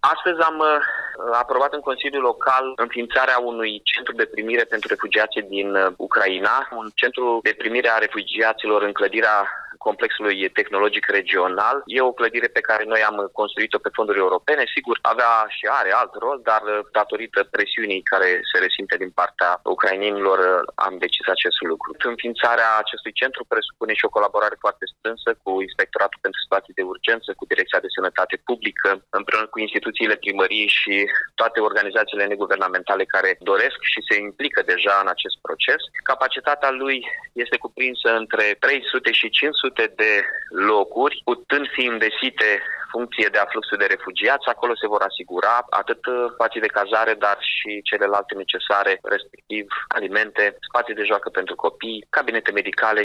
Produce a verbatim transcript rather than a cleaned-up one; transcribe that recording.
Astăzi am uh, aprobat în Consiliul Local înființarea unui centru de primire pentru refugiații din uh, Ucraina, un centru de primire a refugiaților în clădirea complexului tehnologic regional. E o clădire pe care noi am construit-o pe fonduri europene. Sigur, avea și are alt rol, dar datorită presiunii care se resimte din partea ucrainenilor, am decis acest lucru. Înființarea acestui centru presupune și o colaborare foarte strânsă cu Inspectoratul pentru Situații de Urgență, cu Direcția de Sănătate Publică, împreună cu instituțiile primăriei și toate organizațiile neguvernamentale care doresc și se implică deja în acest proces. Capacitatea lui este cuprinsă între trei sute și cinci sute de locuri, putând fi învesite funcție de afluxul de refugiați. Acolo se vor asigura atât spații de cazare, dar și celelalte necesare, respectiv alimente, spații de joacă pentru copii, cabinete medicale.